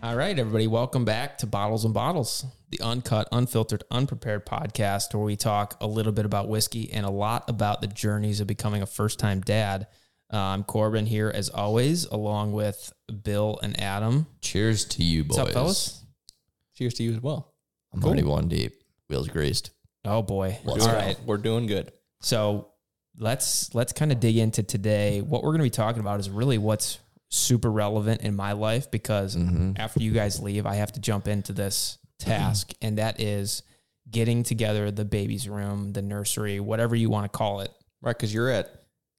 All right, everybody, welcome back to Bottles and Bottles, the uncut, unfiltered, unprepared podcast where we talk a little bit about whiskey and a lot about the journeys of becoming a first-time dad. I'm Corbin here, as always, along with Bill and Adam. Cheers to you, boys. What's up, fellas? Cheers to you as well. I'm already one deep. Wheels greased. Oh, boy. All right, we're doing good. So let's kind of dig into today. What we're going to be talking about is really what's super relevant in my life, because after you guys leave, I have to jump into this task, and that is getting together the baby's room, the nursery, whatever you want to call it. Right, because you're at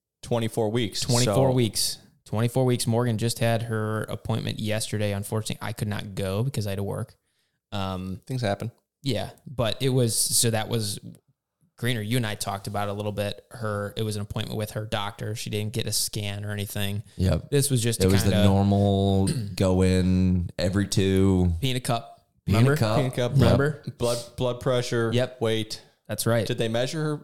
24 weeks. 24 weeks. 24 weeks. Morgan just had her appointment yesterday. Unfortunately, I could not go because I had to work. Things happen. Yeah, but it was, so that was, Greener, you and I talked about it a little bit. It was an appointment with her doctor. She didn't get a scan or anything. Yep. This was just It was the normal go in every two. peanut cup. Peanut Peanut cup. Remember? Blood pressure. Yep. Weight. That's right. Did they measure her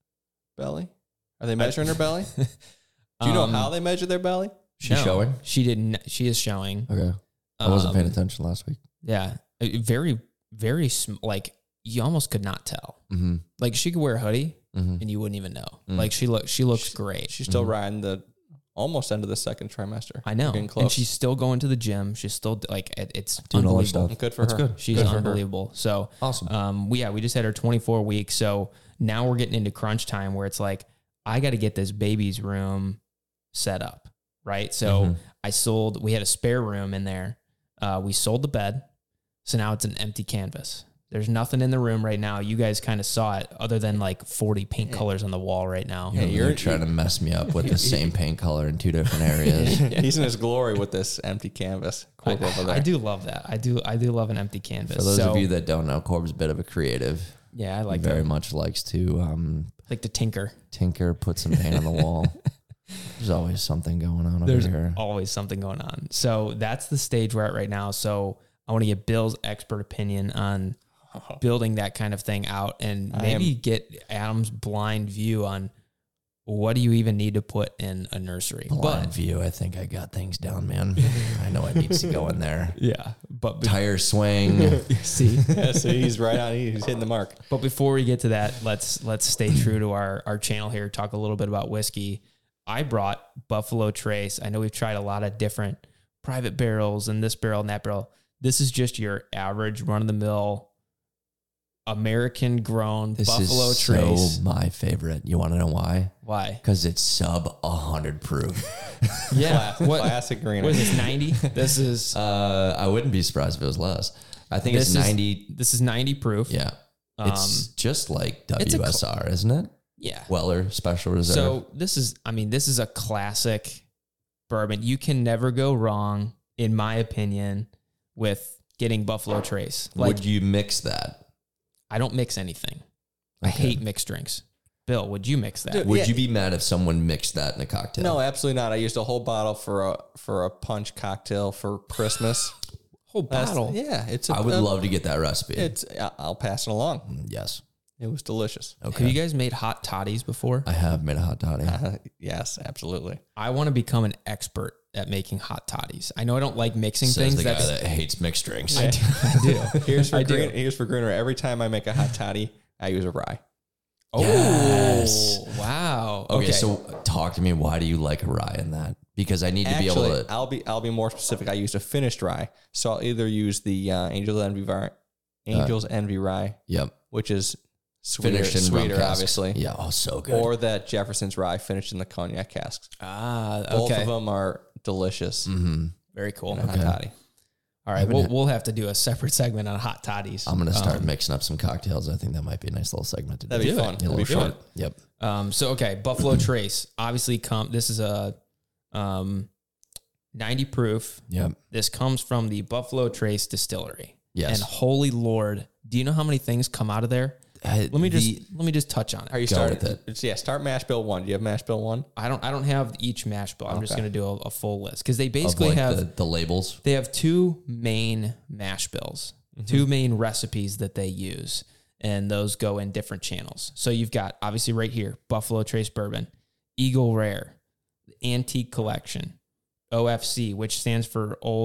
belly? Are they measuring her belly? Do you know how they measure their belly? She's showing? She didn't. She is showing. Okay. I wasn't paying attention last week. Yeah. Very, very, like, you almost could not tell. Mm-hmm. Like, she could wear a hoodie and you wouldn't even know. Like, she looks great. She's still riding the almost end of the second trimester. I know. Getting close. And she's still going to the gym. She's still, like, it's Doing all her unbelievable. stuff. Good for That's her. good. She's Good for her. unbelievable. So Awesome. we just had her 24 weeks. So now we're getting into crunch time where it's like, I got to get this baby's room set up, right? So we had a spare room in there. We sold the bed. So now it's an empty canvas. There's nothing in the room right now. You guys kind of saw it other than like 40 paint colors on the wall right now. Yeah, you're trying to mess me up with the same paint color in two different areas. He's in his glory with this empty canvas. Corb over there. I do love that. I do love an empty canvas. For those of you that don't know, Corb's a bit of a creative. Yeah, I like Very that. much likes to Like to tinker. tinker, put some paint on the wall. There's always something going on over here. Always something going on. So that's the stage we're at right now. So I want to get Bill's expert opinion on building that kind of thing out, and maybe get Adam's blind view on what do you even need to put in a nursery. Blind view. I think I got things down, man. I know what needs to go in there. Yeah, but Tire swing. see, Yeah, so he's right on. He's hitting the mark. but before we get to that, let's stay true to our channel here. Talk a little bit about whiskey. I brought Buffalo Trace. I know we've tried a lot of different private barrels and this barrel and that barrel. This is just your average run-of-the-mill American grown Buffalo is Trace. so my favorite. You want to know why? Why? Because it's sub 100 proof. Yeah. Classic green. What is this, 90? This is I wouldn't be surprised if it was less. I think it's 90. This is 90 proof. Yeah. It's just like it's a WSR, isn't it? Yeah. Weller Special Reserve. So this is a classic bourbon. You can never go wrong, in my opinion, with getting Buffalo Trace. Like, would you mix that? I don't mix anything. I hate mixed drinks. Bill, would you mix that? Dude, Would yeah. you be mad if someone mixed that in a cocktail? No, absolutely not. I used a whole bottle for a punch cocktail for Christmas. Whole bottle. Yeah, it's. I would love to get that recipe. It's. I'll pass it along. Yes. It was delicious. Okay. Have you guys made hot toddies before? I have made a hot toddy. Yes, absolutely. I want to become an expert at making hot toddies. I know I don't like mixing Says things. the guy that hates mixed drinks. I do. Here's for I do. Here's for Greener. Every time I make a hot toddy, I use a rye. Oh, Yes. wow. Okay, so talk to me. Why do you like a rye in that? Because I need to be able to. I'll be more specific. I used a finished rye, so I'll either use the Angel's Envy rye, Yep. which is sweeter, Finished in rum sweeter casks. obviously. Yeah. Oh, so good. Or that Jefferson's rye finished in the cognac casks. Okay. Both of them are delicious. Very cool. In a hot toddy. All right, we'll have to do a separate segment on hot toddies. I'm gonna start mixing up some cocktails. I think that might be a nice little segment to do. That'd be fun. A That'd little be fun. short. Yep. So okay, Buffalo Trace. Obviously, this is a 90 proof. Yep. This comes from the Buffalo Trace distillery. Yes. And holy Lord, do you know how many things come out of there? Let me just touch on it. Are you Go starting? with it. Yeah, start mash bill 1. Do you have mash bill 1? I don't have each mash bill. I'm just Okay. going to do a full list because they Of basically like have the labels. they have two main mash bills, two main recipes that they use, and those go in different channels. So you've got obviously right here Buffalo Trace Bourbon, Eagle Rare, Antique Collection, OFC, which stands for Old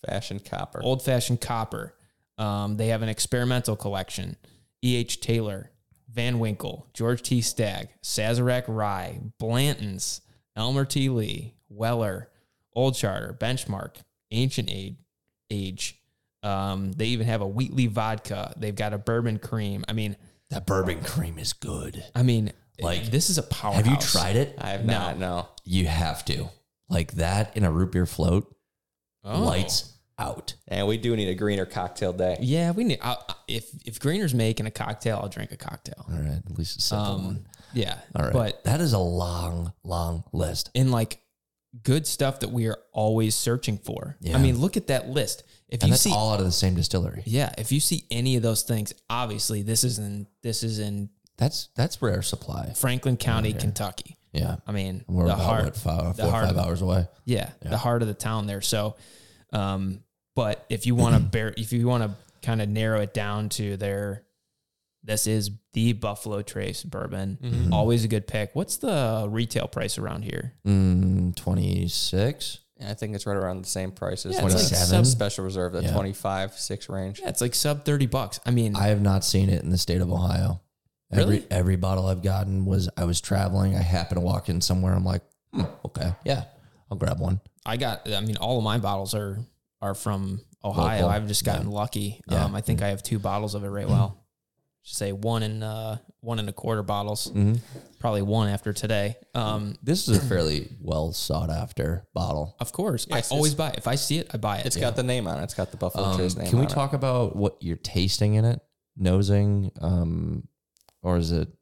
Fashioned copper. Old Fashioned Copper. They have an experimental collection. E.H. Taylor, Van Winkle, George T. Stagg, Sazerac Rye, Blanton's, Elmer T. Lee, Weller, Old Charter, Benchmark, Ancient Age. They even have a Wheatley vodka. They've got a bourbon cream. I mean, That bourbon cream is good. Like this is a powerhouse. Have you tried it? I have not, no. You have to. Like that in a root beer float, lights out. And we do need a greener cocktail day. Yeah, we need. If Greener's making a cocktail, I'll drink a cocktail. All right, at least a simple one. Yeah, All right, but that is a long, long list. in like good stuff that we are always searching for. Yeah. I mean, look at that list. If And you that's see, all out of the same distillery. yeah, if you see any of those things, obviously this is in That's rare supply. Franklin County, Kentucky. Yeah. I mean, We're the about heart, what, 4 or the heart 5 hours away. yeah, the heart of the town there. So, but if you want to if you want to kind of narrow it down to this is the Buffalo Trace bourbon. Always a good pick. What's the retail price around here? 26. Yeah, I think it's right around the same price as Yeah, it's like 27. Special Reserve, the Yeah. 25-6 range. Yeah, it's like sub $30. I mean, I have not seen it in the state of Ohio. Really? Every bottle I've gotten I was traveling. I happened to walk in somewhere. I'm like, okay, yeah, I'll grab one. all of my bottles are from Ohio. Local. I've just gotten lucky. Yeah. I think I have 2 bottles of it right well. Should say 1 and 1.25 bottles. Probably 1 after today. This is a fairly well sought after bottle. Of course, Yes, I always buy it. If I see it, I buy it. It's got the name on it. It's got the Buffalo Trace name Can we on talk about what you're tasting in it? Nosing, or is it?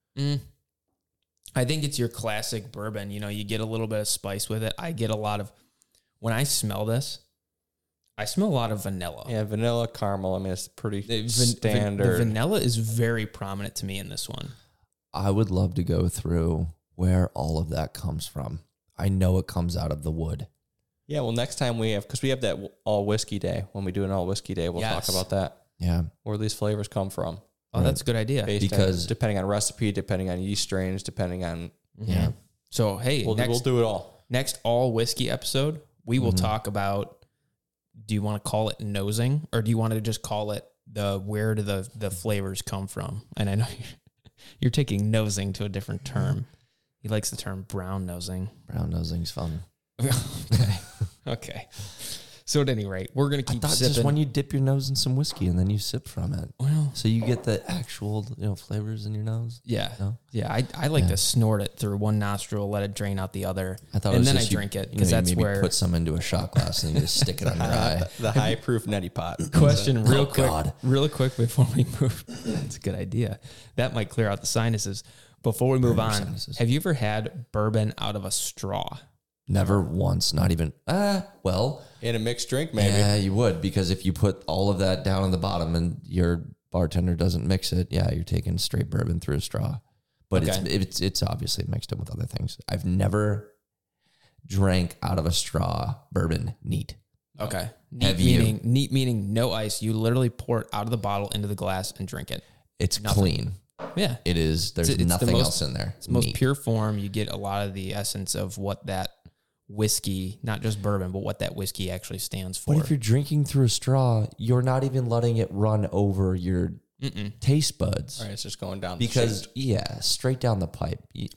I think it's your classic bourbon. You know, you get a little bit of spice with it. I get a lot of, when I smell this, I smell a lot of vanilla. Yeah, vanilla, caramel. I mean, it's pretty The standard. vanilla is very prominent to me in this one. I would love to go through where all of that comes from. I know it comes out of the wood. Yeah, well, next time because we have that all whiskey day. When we do an all whiskey day, we'll Yes. talk about that. Yeah. Where these flavors come from. Oh, that's a good idea. Because- depending on recipe, depending on yeast strains, depending on... Yeah. So, hey, We'll do it all. next all whiskey episode, we will talk about, do you want to call it nosing, or do you want to just call it where do the flavors come from? And I know you're taking nosing to a different term. He likes the term brown nosing. Brown nosing's fun. Okay. So at any rate, we're going to keep That's sipping. just when you dip your nose in some whiskey and then you sip from it. Well, So you get the actual, flavors in your nose. yeah. No? Yeah. I like to snort it through one nostril, let it drain out the other. I thought, and it was then I just drink it you because that's maybe where. put some into a shot glass and you just stick it on your eye. The high-proof neti pot. Question real Oh, quick, God. really quick before we move. That's a good idea. That might clear out the sinuses. Before we move on, sinuses. have you ever had bourbon out of a straw? Never once, not even. Well, In a mixed drink, maybe. yeah, you would, because if you put all of that down on the bottom and your bartender doesn't mix it, yeah, you're taking straight bourbon through a straw. But Okay. it's obviously mixed in with other things. I've never drank out of a straw bourbon neat. Okay. Have you? Neat meaning no ice. You literally pour it out of the bottle into the glass and drink it. It's clean. Yeah. It is. There's It's the nothing most- else in there. It's the most Neat. pure form. You get a lot of the essence of what that whiskey, not just bourbon, but what that whiskey actually stands for. But if you're drinking through a straw, you're not even letting it run over your taste buds. All right, it's just going down the Because, chute. yeah, straight down the pipe.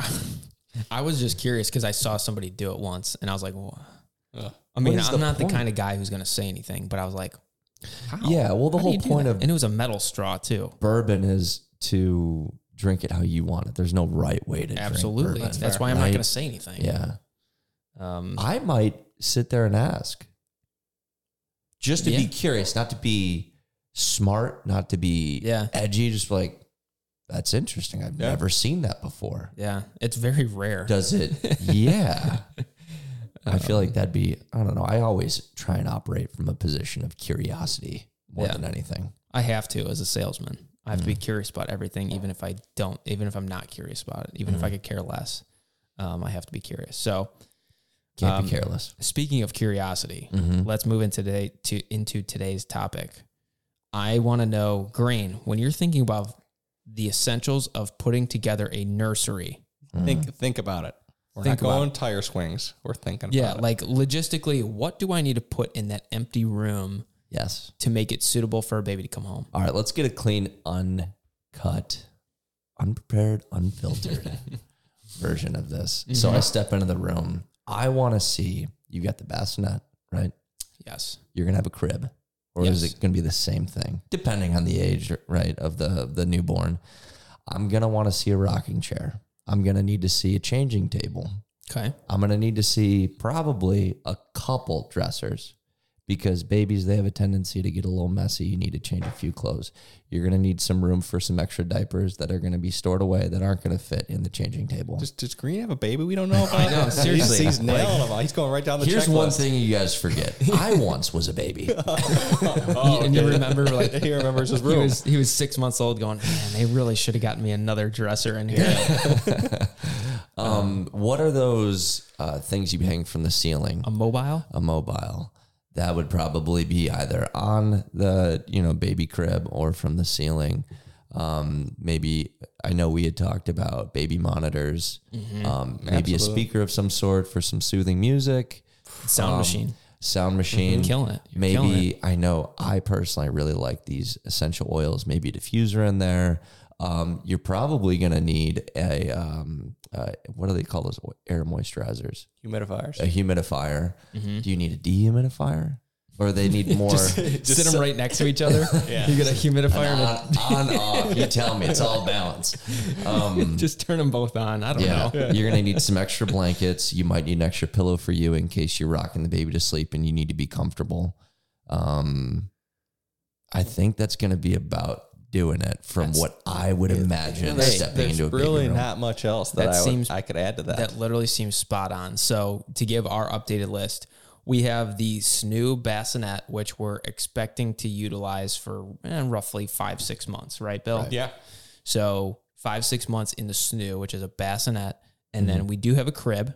I was just curious because I saw somebody do it once and I was like, well, Ugh. I mean, is I'm the not point? the kind of guy who's going to say anything, but I was like, how? Yeah, well, the How do whole you do point that? of and it was a metal straw too. bourbon is to drink it how you want it. There's no right way to Absolutely. drink bourbon. That's why I'm not Right? going to say anything. Yeah. Um, I might sit there and ask. Just to Yeah. be curious, not to be smart, not to be Yeah. edgy, just like, that's interesting. I've Yeah. never seen that before. yeah, it's very rare. Does it? Yeah. I feel like that'd be, I don't know. I always try and operate from a position of curiosity more Yeah. than anything. I have to as a salesman. I have to Mm. be curious about everything, even if I'm not curious about it, even if I Mm. could care less. I have to be curious. So, Can't be careless. speaking of curiosity, Mhm. let's move into today's topic. I want to know, Grain, when you're thinking about the essentials of putting together a nursery, Think about it. We're think not going about, tire swings. We're thinking yeah, about it. like logistically, what do I need to put in that empty room Yes. to make it suitable for a baby to come home? All right, let's get a clean, uncut, unprepared, unfiltered version of this. So I step into the room. I want to see, you got the bassinet, right? Yes. You're going to have a crib. Or is it going to be the same thing? Depending on the age, right, of the newborn. I'm going to want to see a rocking chair. I'm going to need to see a changing table. Okay. I'm going to need to see probably a couple dressers because babies, they have a tendency to get a little messy. You need to change a few clothes. You're going to need some room for some extra diapers that are going to be stored away that aren't going to fit in the changing table. Does Green have a baby we don't know about? I know, seriously. He's nailing them. He's going right down the Here's checklist. one thing you guys forget. I once was a baby. And you remember, like, He remembers his he room. was 6 months old going, man, they really should have gotten me another dresser in here. What are those things you hang from the ceiling? A mobile? A mobile. That would probably be either on the, baby crib or from the ceiling. Maybe, I know we had talked about baby monitors, maybe Absolutely. a speaker of some sort for some soothing music. Sound machine. Sound machine. Killing it. You're killing Maybe, I know I personally really like these essential oils, maybe a diffuser in there. You're probably going to need what do they call those air moisturizers? Humidifiers. A humidifier. Do you need a dehumidifier? Or they need more Sit them right next to each other. Yeah. You get a humidifier and on, off. You tell me. It's all balance. just turn them both on. I don't Yeah. know. You're going to need some extra blankets. You might need an extra pillow for you in case you're rocking the baby to sleep and you need to be comfortable. I think that's going to be about doing it from what I would imagine stepping There's into a baby really room. not much else That that seems- I could add to that. That literally seems spot on. So to give our updated list, we have the SNOO bassinet, which we're expecting to utilize for roughly 5-6 months, right, Bill? Yeah. So 5-6 months in the SNOO, which is a bassinet. And then we do have a crib.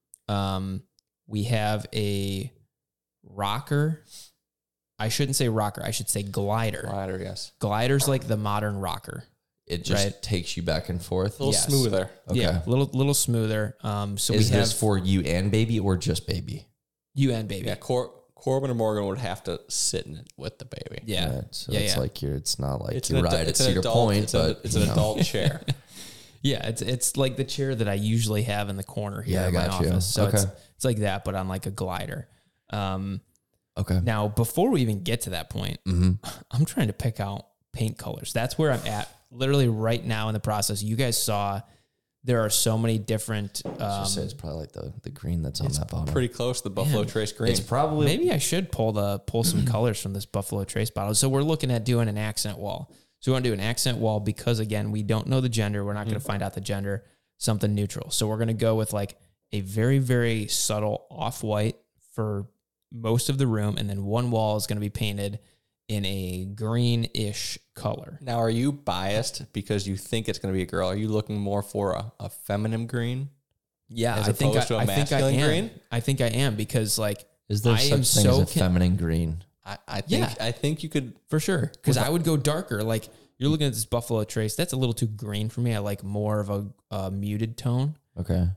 We have a rocker. I shouldn't say rocker. I should say glider. Glider, yes. Glider's like the modern rocker. It just Right. takes you back and forth. A little Yes. smoother. Okay. Yeah, little smoother. So Is we have this for you and baby or just baby? you and baby. Yeah, Corbin or Morgan would have to sit in it with the baby. Yeah. Right, so Yeah, it's yeah. like it's not like It's you an, ride adu- at it's an Cedar adult. Point, It's, but it's an adult chair. Yeah, it's like the chair that I usually have in the corner here Yeah, in I my got you. office. So Okay. it's like that, but on like a glider. Okay. Now, before we even get to that point, I'm trying to pick out paint colors. That's where I'm at. Literally right now in the process. You guys saw there are so many different. Just say it's probably like the green that's on that bottle. Pretty close to the Buffalo Man. Trace green. It's probably Maybe I should pull some colors from this Buffalo Trace bottle. So we're looking at doing an accent wall. So we want to do an accent wall because, again, we don't know the gender. We're not going to find out the gender. Something neutral. So we're going to go with like a very, very subtle off-white for most of the room. And then one wall is going to be painted in a greenish color. Now, are you biased because you think it's going to be a girl? Are you looking more for a feminine green? Yeah, As I think opposed to a I think I masculine am. green? I think I am because like is there I such am thing so as a feminine green? I think you could. for sure. Because I would go darker. Like you're looking at this Buffalo Trace. That's a little too green for me. I like more of a muted tone. Okay.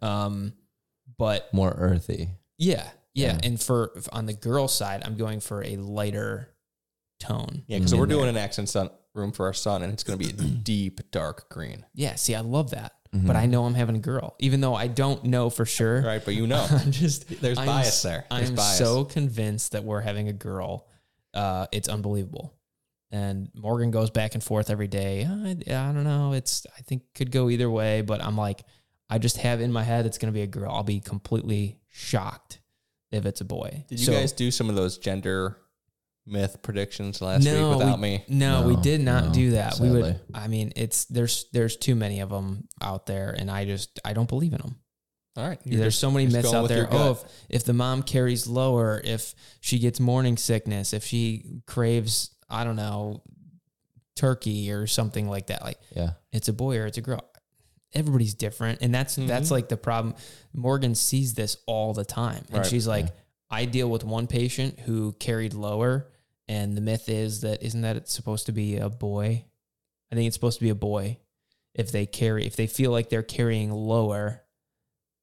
But More earthy. yeah. And for on the girl side, I'm going for a lighter tone. Yeah, because we're doing an accent room for our son, and it's going to be a deep, dark green. Yeah. See, I love that. But I know I'm having a girl, even though I don't know for sure. Right, but you know. I'm just There's bias there. There's I'm bias. so convinced that we're having a girl. It's unbelievable. And Morgan goes back and forth every day. I don't know. I think could go either way, but I'm like, I just have in my head it's going to be a girl. I'll be completely shocked if it's a boy. Did you guys do some of those gender myth predictions last week without me? No, we did not no, do that. We would. sadly. I mean, there's too many of them out there, and I don't believe in them. All right. There's so many myths going out with there. your gut. Oh, if the mom carries lower, if she gets morning sickness, if she craves, I don't know, turkey or something like that. Like Yeah. it's a boy or it's a girl. Everybody's different. And that's like the problem. Morgan sees this all the time. And Right. she's like, I deal with one patient who carried lower. And the myth is that, isn't that it's supposed to be a boy? I think it's supposed to be a boy. If they feel like they're carrying lower.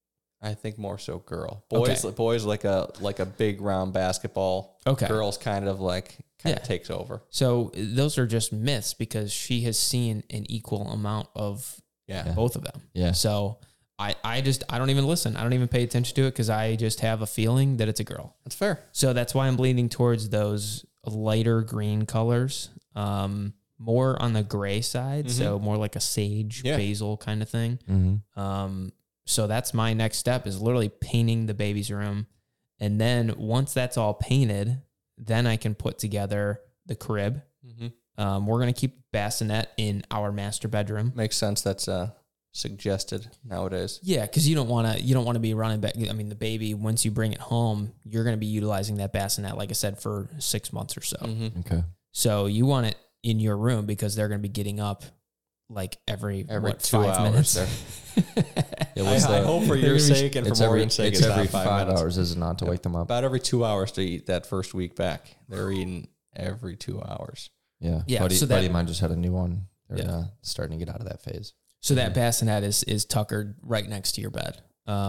I think more so girl. Boys like a big round basketball. Okay. Girls kind of takes over. So those are just myths because she has seen an equal amount of both of them. Yeah. So I don't even listen. I don't even pay attention to it because I just have a feeling that it's a girl. That's fair. So that's why I'm leaning towards those lighter green colors, more on the gray side. So more like a sage basil kind of thing. Mm-hmm. So that's my next step is literally painting the baby's room. And then once that's all painted, then I can put together the crib. Mm-hmm. We're going to keep bassinet in our master bedroom. Makes sense. That's suggested nowadays. Yeah, because you don't want to be running back. I mean, the baby, once you bring it home, you're going to be utilizing that bassinet, like I said, for 6 months or so. Mm-hmm. Okay. So you want it in your room because they're going to be getting up like every 2 5 hours. minutes. I hope for your sake and for Morgan's sake, it's every not 5 minutes. hours, is it not, to wake them up? About every 2 hours to eat that first week back. They're eating every 2 hours. Yeah. Yeah, Buddy, so that- buddy of mine just had a new one. They're Yeah. starting to get out of that phase. So that bassinet is tuckered right next to your bed.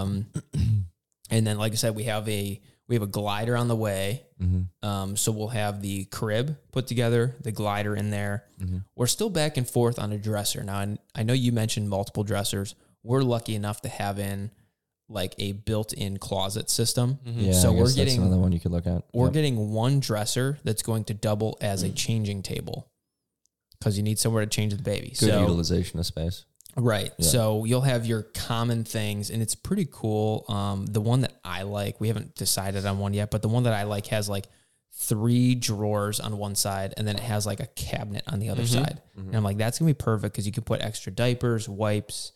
And then, like I said, we have a glider on the way. Mm-hmm. So we'll have the crib put together, the glider in there. Mm-hmm. We're still back and forth on a dresser. Now, I know you mentioned multiple dressers. We're lucky enough to have in like a built-in closet system. Yeah. So I we're guess that's getting another one you could look at. we're Yep. getting one dresser that's going to double as a changing table because you need somewhere to change the baby. Good so utilization of space. right. Yeah. So you'll have your common things, and it's pretty cool. The one that I like, we haven't decided on one yet, but the one that I like has like 3 drawers on one side, and then it has like a cabinet on the other side. And I'm like, that's gonna be perfect because you can put extra diapers, wipes,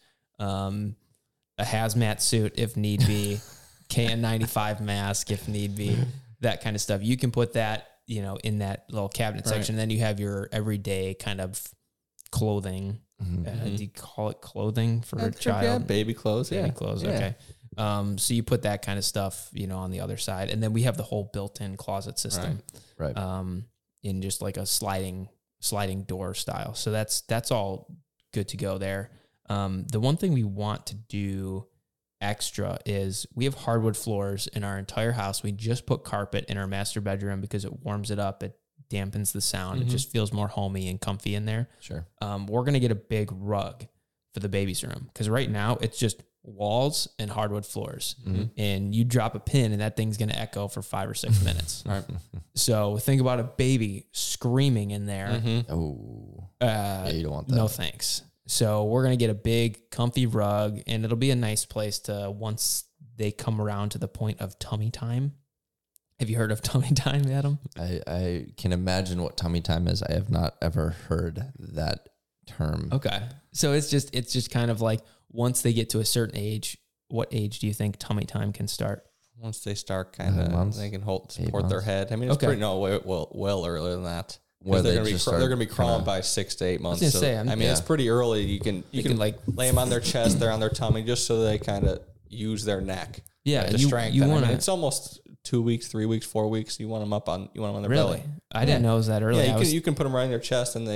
a hazmat suit if need be, KN95 mask if need be, that kind of stuff. You can put that, in that little cabinet section. Then you have your everyday kind of clothing. Do you call it clothing for a child? Yeah, baby clothes. Baby clothes. Okay. So you put that kind of stuff, on the other side, and then we have the whole built-in closet system, Right. in just like a sliding door style. So that's all good to go there. The one thing we want to do extra is we have hardwood floors in our entire house. We just put carpet in our master bedroom because it warms it up. It dampens the sound. It just feels more homey and comfy in there. Sure. We're going to get a big rug for the baby's room because right now it's just walls and hardwood floors. And you drop a pin and that thing's going to echo for 5 or 6 minutes. Right. So think about a baby screaming in there. Oh. Yeah, you don't want that. No thanks. So we're going to get a big comfy rug, and it'll be a nice place to, once they come around to the point of tummy time. Have you heard of tummy time, Adam? I can imagine what tummy time is. I have not ever heard that term. Okay. So it's just kind of like once they get to a certain age, what age do you think tummy time can start? Once they start kind of, they can support their head. I mean, it's Okay. pretty, well earlier than that. Where They're they going just to be they're start going to be crawling kinda- by 6 to 8 months. gonna say, it's pretty early. You can like lay them on their chest, they're on their tummy, just so they kind of use their neck. Yeah, to you strengthen. want to. It's almost 2 weeks, 3 weeks, 4 weeks. You want them on their Really? belly. I didn't know it was that early. Yeah, you can put them right on their chest, and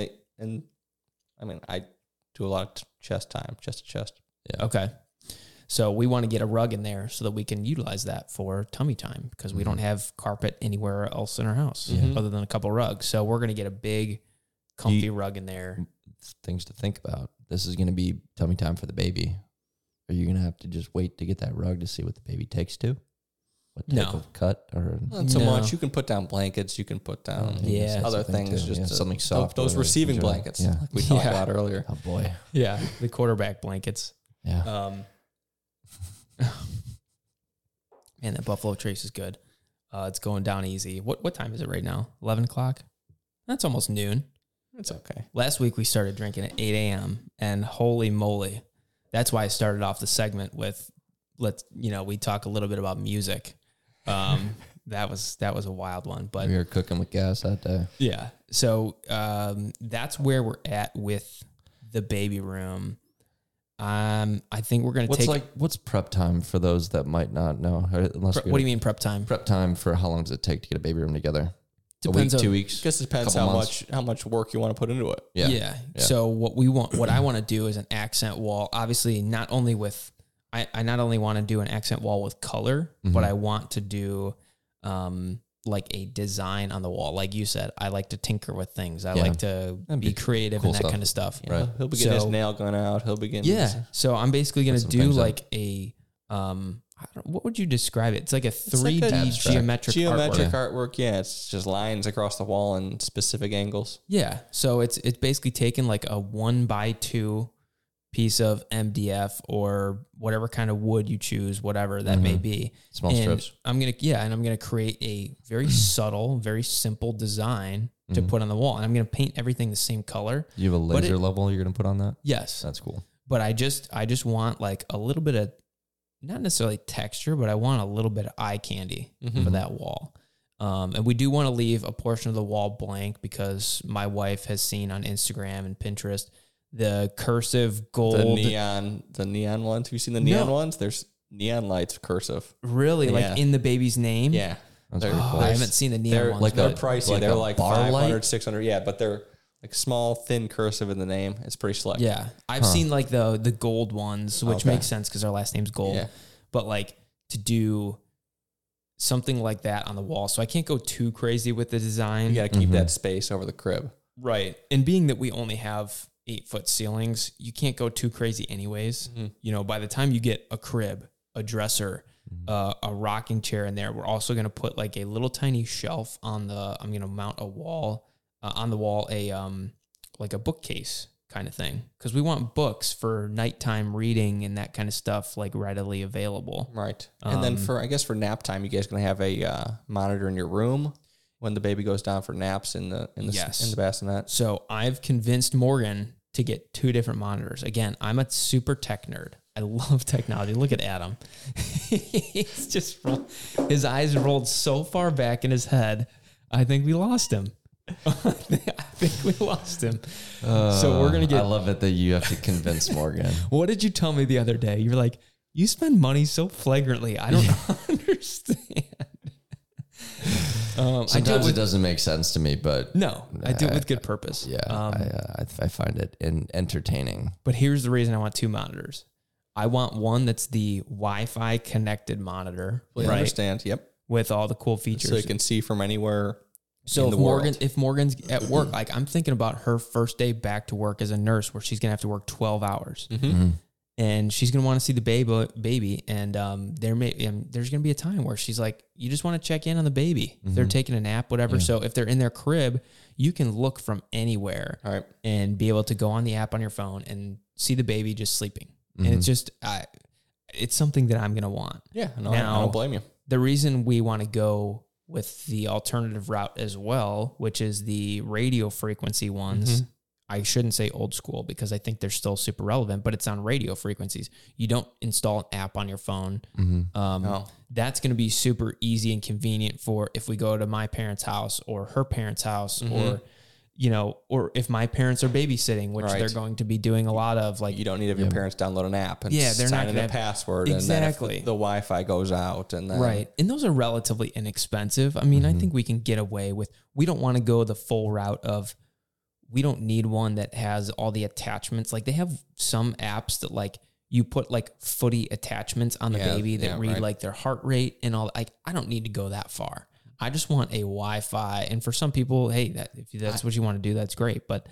I do a lot of chest time, chest to chest. Okay. So we want to get a rug in there so that we can utilize that for tummy time because we don't have carpet anywhere else in our house other than a couple rugs. So we're going to get a big, comfy rug in there. Things to think about. This is going to be tummy time for the baby. Are you going to have to just wait to get that rug to see what the baby takes to? What type No. of cut? Or Not so No. much. You can put down blankets. You can put down Yeah. other That's the thing, things. too. Just Yeah, something soft. Those or receiving enjoy. blankets, Yeah. like we talked Yeah. about earlier. Oh boy. Yeah, the quarterback blankets. Yeah. Man, that Buffalo Trace is good. It's going down easy. What time is it right now? 11 o'clock? That's almost noon. It's okay. Last week we started drinking at 8 a.m. and holy moly. That's why I started off the segment with we talk a little bit about music. That was a wild one, but We were cooking with gas that day. yeah. So that's where we're at with the baby room. I think we're gonna What's prep time for those that might not know? Unless what do you mean prep time? prep time for how long does it take to get a baby room together? Depends a on- week, 2 weeks? I guess it depends Couple months. how much work you want to put into it. Yeah. Yeah. So what I want to do is an accent wall. Obviously, not only with I not only want to do an accent wall with color, but I want to do like a design on the wall. Like you said, I like to tinker with things. I like to be creative and that kind of stuff. Yeah, right. He'll be getting his nail gun out. He'll be getting So I'm basically going to do like a what would you describe it? It's like a 3D like geometric artwork. artwork. Yeah, it's just lines across the wall in specific angles. Yeah, so it's basically taken like a 1x2 piece of MDF or whatever kind of wood you choose, whatever that may be. Small strips. I'm gonna create a very subtle, very simple design to put on the wall, and I'm gonna paint everything the same color. You have a laser level you're gonna put on that? Yes, that's cool. But I just want like a little bit of, not necessarily texture, but I want a little bit of eye candy for that wall. And we do want to leave a portion of the wall blank because my wife has seen on Instagram and Pinterest the cursive gold. The neon ones. Have you seen the neon ones? There's neon lights cursive. Really? Like in the baby's name? Yeah. I haven't seen the neon ones. They're pricey. Like they're like 500, light? 600. Yeah, but they're like small, thin cursive in the name. It's pretty slick. Yeah. I've seen like the gold ones, which makes sense because our last name's Gold. Yeah. But like to do something like that on the wall. So I can't go too crazy with the design. You got to keep that space over the crib. Right. And being that we only have 8-foot ceilings, you can't go too crazy anyways. You know, by the time you get a crib, a dresser, a rocking chair in there, we're also going to put like a little tiny shelf on I'm going to mount a wall, on the wall, like a bookcase kind of thing. Cause we want books for nighttime reading and that kind of stuff, like readily available. Right. And then for nap time, you guys going to have a monitor in your room when the baby goes down for naps in the bassinet. So I've convinced Morgan to get 2 different monitors. Again, I'm a super tech nerd. I love technology. Look at Adam. He's just his eyes rolled so far back in his head. I think we lost him. I think we lost him. So we're gonna get. I love it that you have to convince Morgan. What did you tell me the other day? You're like, you spend money so flagrantly. I don't understand. Sometimes it doesn't make sense to me, but I do it with good purpose. Yeah, I find it entertaining. But here's the reason I want 2 monitors. I want one that's the Wi-Fi connected monitor. I understand. Yep. With all the cool features, so you can see from anywhere. So if Morgan's at work, like I'm thinking about her first day back to work as a nurse, where she's gonna have to work 12 hours. And she's going to want to see the baby. And there's going to be a time where she's like, you just want to check in on the baby. If they're taking a nap, whatever. Yeah. So if they're in their crib, you can look from anywhere and be able to go on the app on your phone and see the baby just sleeping. And it's just, it's something that I'm going to want. Yeah. No, I don't blame you. The reason we want to go with the alternative route as well, which is the radio frequency ones, I shouldn't say old school because I think they're still super relevant, but it's on radio frequencies. You don't install an app on your phone. That's going to be super easy and convenient for if we go to my parents' house or her parents' house or, you know, or if my parents are babysitting, which they're going to be doing a lot of. Like, you don't need to have your parents download an app and they're not sign in a password. Exactly. And then if the Wi-Fi goes out and then. And those are relatively inexpensive. I mean, I think we can get away with, we don't want to go the full route of, we don't need one that has all the attachments. Like they have some apps that like you put like footy attachments on the baby that read like their heart rate and all. Like I don't need to go that far. I just want a Wi-Fi. And for some people, hey, if that's what you want to do, that's great. But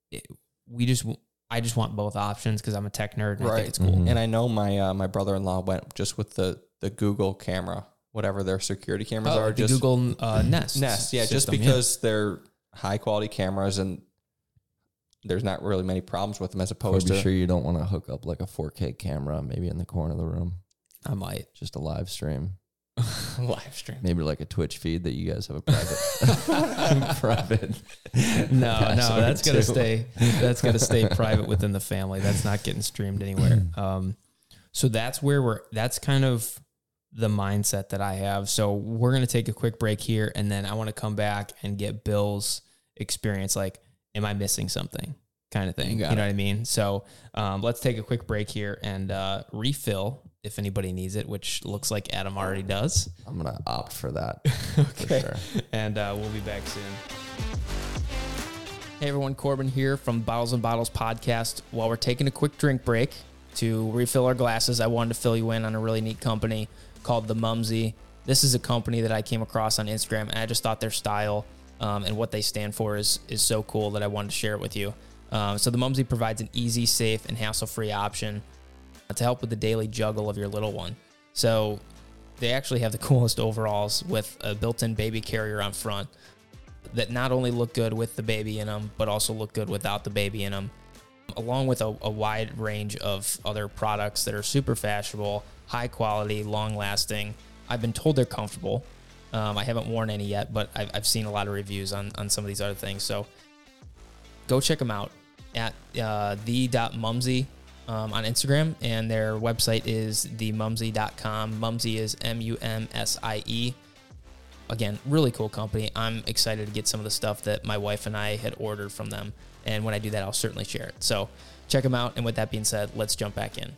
I just want both options because I'm a tech nerd and I think it's cool. And I know my brother-in-law went just with the Google camera, whatever their security cameras are. The just Google Nest. Yeah, just because they're high quality cameras and there's not really many problems with them as opposed to. Sure you don't want to hook up like a 4K camera maybe in the corner of the room. I might. Just a live stream. Live stream. Maybe like a Twitch feed that you guys have a private. No, that's gonna stay. That's gonna stay private within the family. That's not getting streamed anywhere. So that's where that's kind of the mindset that I have. So we're gonna take a quick break here, and then I want to come back and get Bill's experience. Like, am I missing something? Kind of thing. You know what I mean? So let's take a quick break here and refill if anybody needs it, which looks like Adam already does. I'm going to opt for that. Okay. For sure. And we'll be back soon. Hey everyone, Corbin here from Bottles and Bottles podcast. While we're taking a quick drink break, to refill our glasses, I wanted to fill you in on a really neat company called The Mumsy. This is a company that I came across on Instagram, and I just thought their style and what they stand for is so cool that I wanted to share it with you. So The Mumsy provides an easy, safe, and hassle-free option to help with the daily juggle of your little one. So they actually have the coolest overalls with a built-in baby carrier on front that not only look good with the baby in them, but also look good without the baby in them, along with a wide range of other products that are super fashionable, high quality, long lasting. I've been told they're comfortable. I haven't worn any yet, but I've seen a lot of reviews on some of these other things. So go check them out at the.mumsy on Instagram, and their website is themumsy.com. Mumsy is MUMSIE. Again, really cool company. I'm excited to get some of the stuff that my wife and I had ordered from them. And when I do that, I'll certainly share it. So check them out. And with that being said, let's jump back in.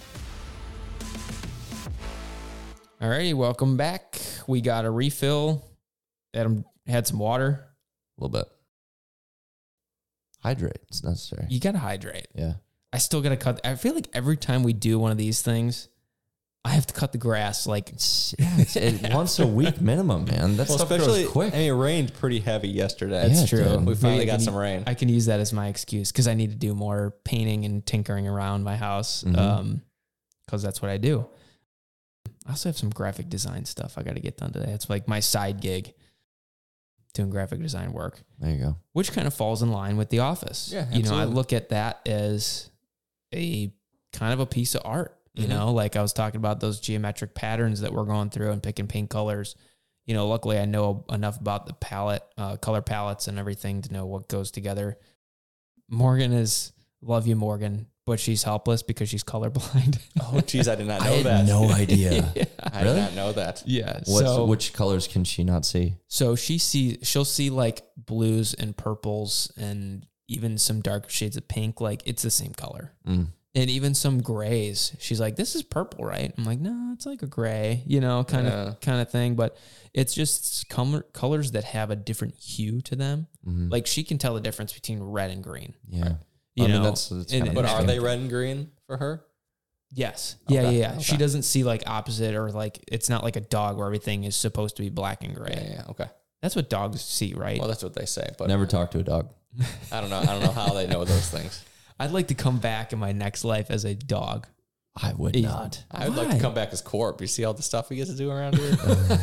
Alrighty, welcome back. We got a refill. Adam had some water. A little bit. Hydrate. It's necessary. You got to hydrate. Yeah. I still got to cut. I feel like every time we do one of these things, I have to cut the grass like once a week minimum, man. That stuff goes quick. I mean, it rained pretty heavy yesterday. That's true. We finally got some rain. I can use that as my excuse because I need to do more painting and tinkering around my house because that's what I do. I also have some graphic design stuff I got to get done today. It's like my side gig, doing graphic design work. There you go. Which kind of falls in line with The Office. Yeah, absolutely. I look at that as a kind of a piece of art. Like I was talking about those geometric patterns that we're going through and picking paint colors. Luckily I know enough about the palette, color palettes and everything to know what goes together. Morgan love you, Morgan, but she's helpless because she's colorblind. Oh, geez, I did not know I that. had no idea. Yeah. I did not know that. Yeah. Which colors can she not see? So she'll see like blues and purples and even some dark shades of pink. Like it's the same color. And even some grays. She's like, this is purple, right? I'm like, no, it's like a gray, kind of thing. But it's just colors that have a different hue to them. Mm-hmm. Like she can tell the difference between red and green. Yeah. But are they red and green for her? Yes. Okay. Yeah. Okay. She doesn't see like opposite or like, it's not like a dog where everything is supposed to be black and gray. Yeah. Okay. That's what dogs see, right? Well, that's what they say. But never talk to a dog. I don't know how they know those things. I'd like to come back in my next life as a dog. I would not. I would like to come back as Corp. You see all the stuff we get to do around here?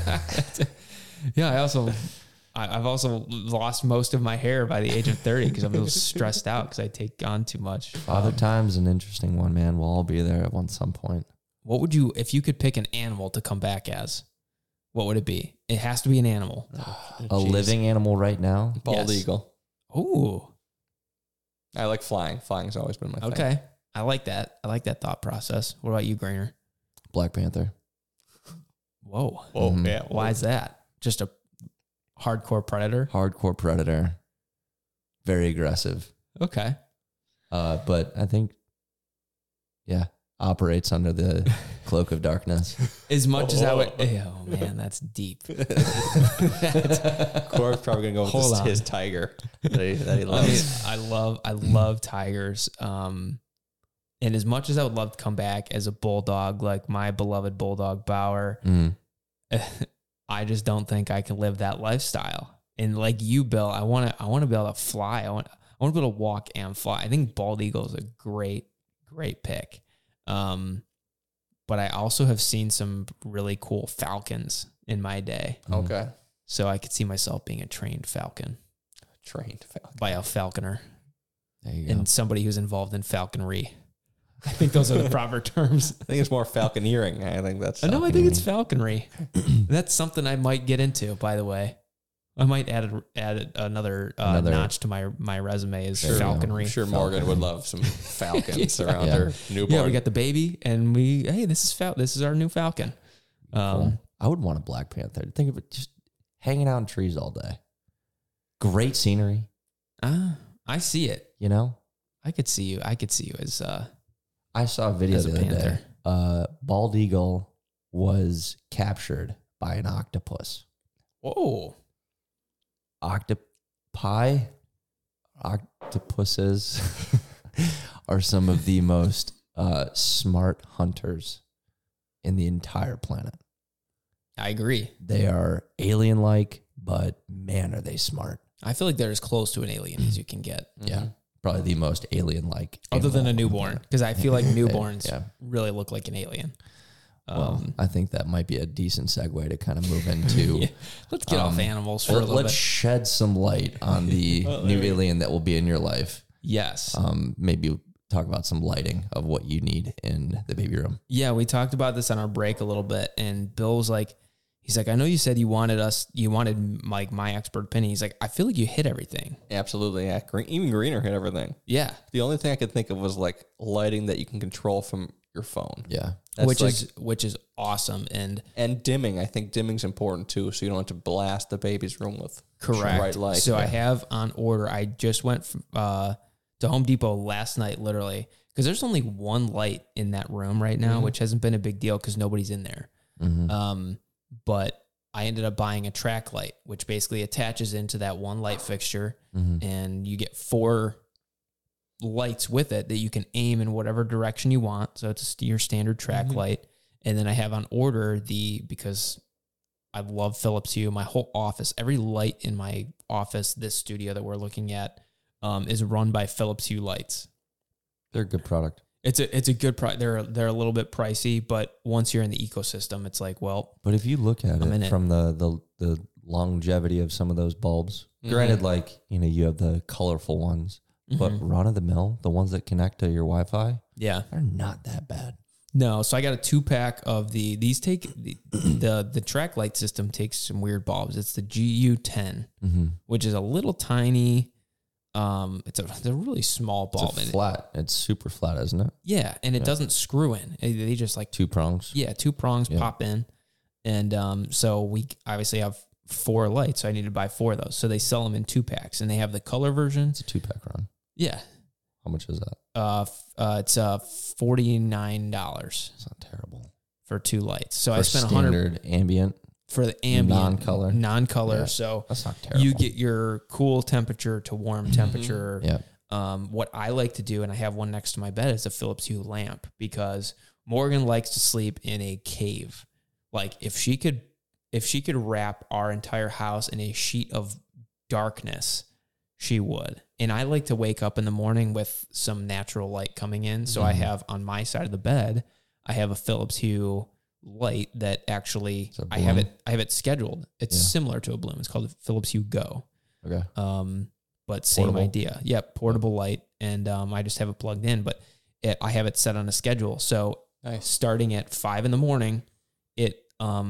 Yeah, I've also lost most of my hair by the age of 30 because I'm a little stressed out because I take on too much. Father time's an interesting one, man. We'll all be there at some point. What would you, if you could pick an animal to come back as, what would it be? It has to be an animal. A living animal right now? Bald eagle. Ooh. I like flying. Flying's always been my thing. Okay. I like that. I like that thought process. What about you, Grainer? Black Panther. Whoa. Yeah. Why is that? Just a hardcore predator? Hardcore predator. Very aggressive. Okay. But I think, operates under the cloak of darkness. As much as I would... Oh, man, that's deep. Corp's probably going to go with his tiger that he loves. I love tigers. And as much as I would love to come back as a bulldog, like my beloved bulldog Bauer, I just don't think I can live that lifestyle. And like you, Bill, I want to be able to fly. I want to be able to walk and fly. I think bald eagle is a great pick. But I also have seen some really cool falcons in my day. Okay. So I could see myself being a trained falcon. By a falconer. There you go. And somebody who's involved in falconry. I think those are the proper terms. I think it's more falconeering. I think that's... No, I think it's falconry. That's something I might get into, by the way. I might add another notch to my resume is falconry. I'm sure Morgan would love some falcons around her newborn. Yeah, we got the baby, and this is our new falcon. Cool. I would want a Black Panther. Think of it just hanging out in trees all day. Great scenery. I see it. I could see you as I saw a video the other day. Bald eagle was captured by an octopus. Whoa. Octopuses are some of the most smart hunters in the entire planet. I agree. They are alien-like, but man, are they smart. I feel like they're as close to an alien as you can get. Yeah. Probably the most alien-like. Other than a newborn, because I feel like newborns Yeah. really look like an alien. Well, I think that might be a decent segue to kind of move into. Yeah. Let's get off animals for a little let's bit. shed some light on the new alien that will be in your life. Yes. Maybe talk about some lighting of what you need in the baby room. Yeah, we talked about this on our break a little bit, and Bill was like, he's like, I know you said you wanted like my expert opinion. He's like, I feel like you hit everything. Absolutely, yeah. Even Greener hit everything. Yeah. The only thing I could think of was like lighting that you can control from your phone. Yeah. That's which is awesome. And dimming. I think dimming's important too, so you don't have to blast the baby's room with correct. bright light. So I have on order, I just went to Home Depot last night, literally, because there's only one light in that room right now, which hasn't been a big deal because nobody's in there. But I ended up buying a track light, which basically attaches into that one light fixture, and you get 4 lights with it that you can aim in whatever direction you want. So it's your standard track light. And then I have on order because I love Philips Hue, my whole office, every light in my office, this studio that we're looking at, is run by Philips Hue lights. They're a good product. It's a good product. They're a little bit pricey, but once you're in the ecosystem, it's like, well. But if you look at it from the the longevity of some of those bulbs, granted, like, you have the colorful ones, but run of the mill, the ones that connect to your Wi-Fi, yeah, they're not that bad. No, so I got a 2-pack of these take the track light system takes some weird bulbs. It's the GU10, which is a little tiny. It's a really small bulb. It's flat. It's super flat, isn't it? Yeah, and it doesn't screw in. They just like 2 prongs. Yeah, 2 prongs pop in, and so we obviously have 4 lights. So I need to buy 4 of those. So they sell them in 2-packs, and they have the color version. It's a 2-pack run. Yeah. How much is that? It's $49. It's not terrible for 2 lights. So for I spent standard ambient for the ambient non-color. Yeah, so that's not terrible. You get your cool temperature to warm temperature. Yeah. What I like to do, and I have one next to my bed, is a Philips Hue lamp, because Morgan likes to sleep in a cave. Like if she could wrap our entire house in a sheet of darkness, she would. And I like to wake up in the morning with some natural light coming in. So I have on my side of the bed, I have a Philips Hue light that actually I have it scheduled. It's similar to a Bloom. It's called a Philips Hue Go. Okay. But same Portable. idea. Yep, portable light, and I just have it plugged in. But I have it set on a schedule. So starting at 5 a.m, it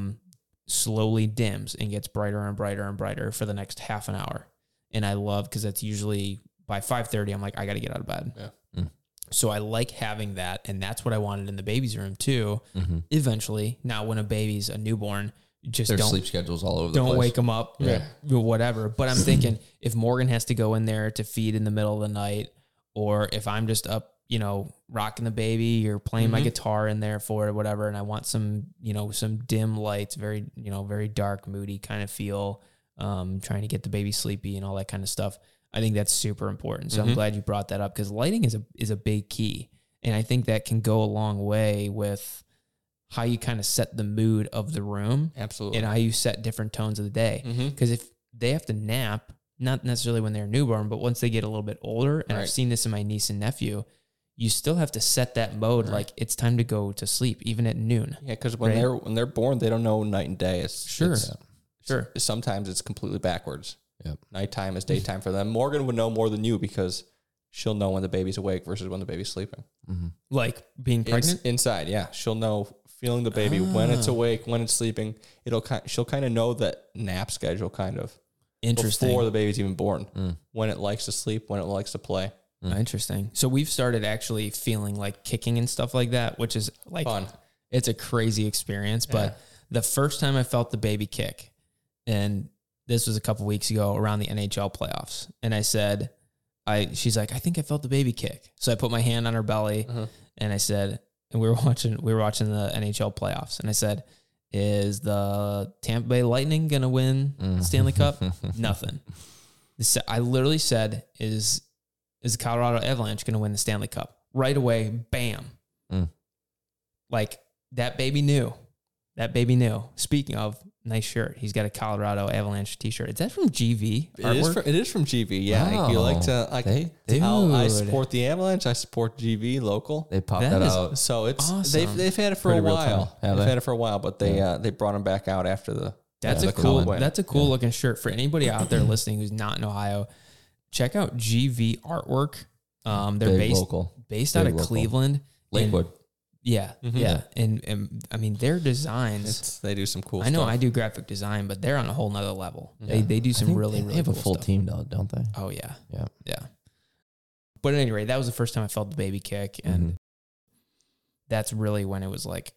slowly dims and gets brighter and brighter and brighter for the next half an hour. And I love, because that's usually by 5:30. I'm like, I got to get out of bed. Yeah. So I like having that, and that's what I wanted in the baby's room too. Eventually, now when a baby's a newborn, just their don't sleep schedules all over the place. Don't wake them up, whatever. But I'm thinking if Morgan has to go in there to feed in the middle of the night, or if I'm just up, rocking the baby or playing my guitar in there for it, whatever, and I want some dim lights, very very dark, moody kind of feel, trying to get the baby sleepy and all that kind of stuff. I think that's super important. So I'm glad you brought that up, because lighting is a big key. And I think that can go a long way with how you kind of set the mood of the room. Absolutely. And how you set different tones of the day. Because if they have to nap, not necessarily when they're newborn, but once they get a little bit older, and I've seen this in my niece and nephew, you still have to set that mode like it's time to go to sleep, even at noon. Yeah, because when they're born, they don't know night and day. Sure. Sometimes it's completely backwards. Yep. Nighttime is daytime for them. Morgan would know more than you, because she'll know when the baby's awake versus when the baby's sleeping. Like being pregnant? Inside, yeah. She'll know, feeling the baby, when it's awake, when it's sleeping. She'll kind of know that nap schedule kind of. Interesting. Before the baby's even born. When it likes to sleep, when it likes to play. Interesting. So we've started actually feeling like kicking and stuff like that, which is like fun. It's a crazy experience. But the first time I felt the baby kick, and this was a couple weeks ago around the NHL playoffs, and I said, she's like, I think I felt the baby kick. So I put my hand on her belly, and I said, and we were watching the NHL playoffs, and I said, is the Tampa Bay Lightning going to win the Stanley Cup? Nothing. I literally said, is the Colorado Avalanche going to win the Stanley Cup? Right away, bam. like that baby knew. That baby knew. Speaking of, nice shirt. He's got a Colorado Avalanche t-shirt. Is that from GV? It is from GV. Yeah. Wow. You like to, I support the Avalanche. I support GV local. They popped that out. So it's, awesome. they've had it for a while. They've had it for a while, but they brought them back out after the, That's a cool looking shirt for anybody out there listening who's not in Ohio. Check out GV artwork. They're based out of Cleveland. Lakewood. Yeah. Yeah. And I mean, their designs, they do some cool stuff. I know I do graphic design, but they're on a whole nother level. Yeah. They do some really they have cool a full stuff. team though, don't they? Oh yeah. Yeah. Yeah. But at any rate, that was the first time I felt the baby kick. And that's really when it was like,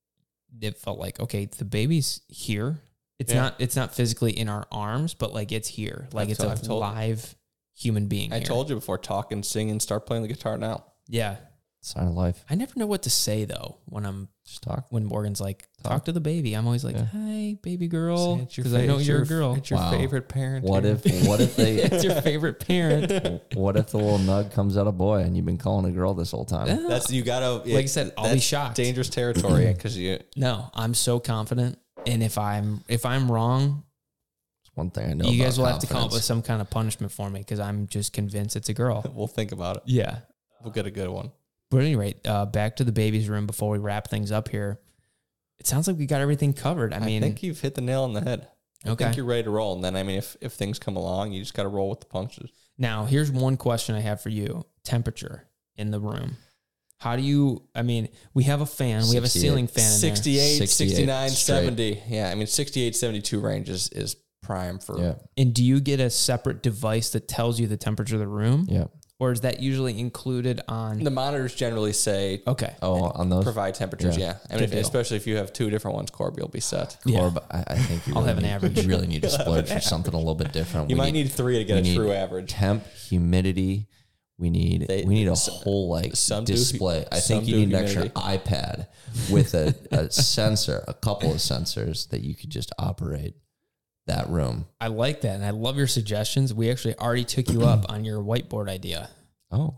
it felt like, okay, the baby's here. It's not physically in our arms, but like it's here. Like it's a live human being. I told you before, talk and sing and start playing the guitar now. Yeah. Sign of life. I never know what to say though when I'm just talk. When Morgan's like, talk to the baby. I'm always like, hi, baby girl, because I know you're a girl. It's your favorite parent. What if they? It's your favorite parent. What if the little nug comes out a boy and you've been calling a girl this whole time? That's you gotta. Like I said, I'll be shocked. Dangerous territory because you. No, I'm so confident, and if I'm wrong, it's one thing I know. You guys will have to come up with some kind of punishment for me because I'm just convinced it's a girl. We'll think about it. Yeah, we'll get a good one. But at any rate, back to the baby's room before we wrap things up here. It sounds like we got everything covered. I mean, I think you've hit the nail on the head. I think you're ready to roll. And then, I mean, if things come along, you just got to roll with the punches. Now, here's one question I have for you. Temperature in the room. How do you, I mean, we have a fan. We have a ceiling fan in 68, there. 69, 70. Yeah, I mean, 68, 72 range is prime for... Yeah. And do you get a separate device that tells you the temperature of the room? Yeah. Or is that usually included on... The monitors generally say... Okay. Oh, on those? Provide temperatures, yeah. I mean, especially if you have two different ones, Corb, you'll be set. Corb, I think you I'll have an average. You really need to splurge for something a little bit different. You might need 3 to get a true average. Temp, humidity. We need a whole like display. I think you need an extra iPad with a sensor, a couple of sensors that you could just operate that room. I like that. And I love your suggestions. We actually already took you up on your whiteboard idea. Oh.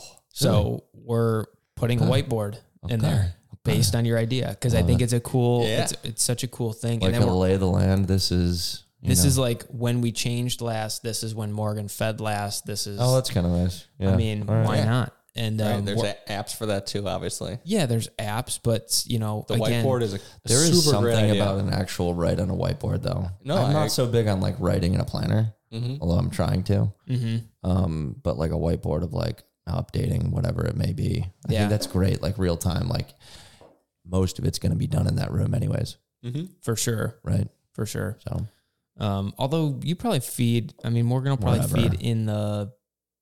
So we're putting a whiteboard in there based on your idea. Cause I think it's a cool, it's such a cool thing. Like and then a lay of the land. This is like when we changed last, this is when Morgan fed last. This is, that's kind of nice. Yeah. I mean, why not? And there's apps for that too, obviously. Yeah, there's apps, but the whiteboard is there is something about an actual write on a whiteboard though. No, I'm not so big on like writing in a planner, although I'm trying to. But like a whiteboard of like updating whatever it may be. I think that's great. Like real time, like most of it's going to be done in that room anyways. For sure. Right. For sure. So, although you probably feed, I mean, Morgan will probably feed in the,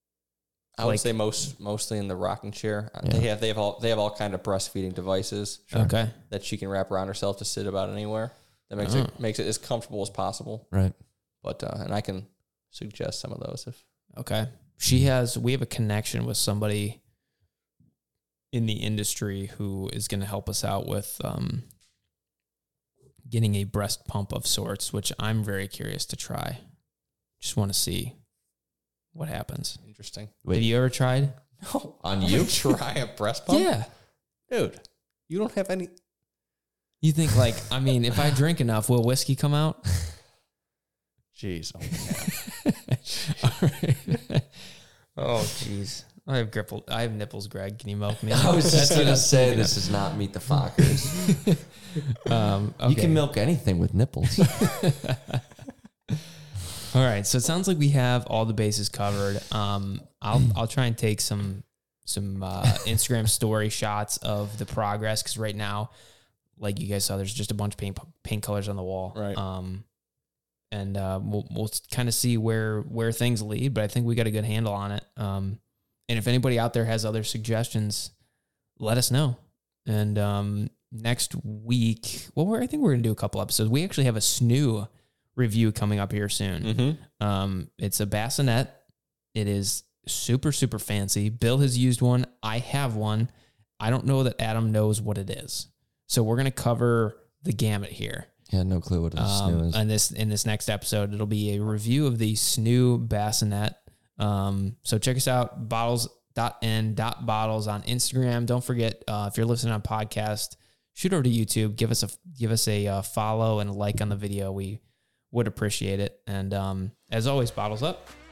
I would say mostly in the rocking chair. Yeah. They have all kind of breastfeeding devices. Okay. That she can wrap around herself to sit about anywhere. That makes it as comfortable as possible. Right. But and I can suggest some of those if. Okay. We have a connection with somebody in the industry who is going to help us out with getting a breast pump of sorts, which I'm very curious to try. Just want to see what happens. Interesting. Have you ever tried? No. On you? Try a breast pump? Yeah. Dude, you don't have any. You think like, I mean, if I drink enough, will whiskey come out? Jeez. All right. Oh, jeez. I have nipples, Greg. Can you milk me? I was just going to say, this is not Meet the Fockers. Okay. You can milk anything with nipples. All right. So it sounds like we have all the bases covered. I'll try and take some Instagram story shots of the progress. Cause right now, like you guys saw, there's just a bunch of paint colors on the wall. Right. And we'll kind of see where things lead, but I think we got a good handle on it. And if anybody out there has other suggestions, let us know. And next week, I think we're gonna do a couple episodes. We actually have a SNOO review coming up here soon. It's a bassinet. It is super, super fancy. Bill has used one. I have one. I don't know that Adam knows what it is. So we're gonna cover the gamut here. Yeah, no clue what a SNOO is. And in this next episode, it'll be a review of the SNOO bassinet. So check us out, .n.bottles on Instagram. Don't forget, if you're listening on podcast, shoot over to YouTube. Give us a follow and a like on the video. We would appreciate it. And as always, bottles up.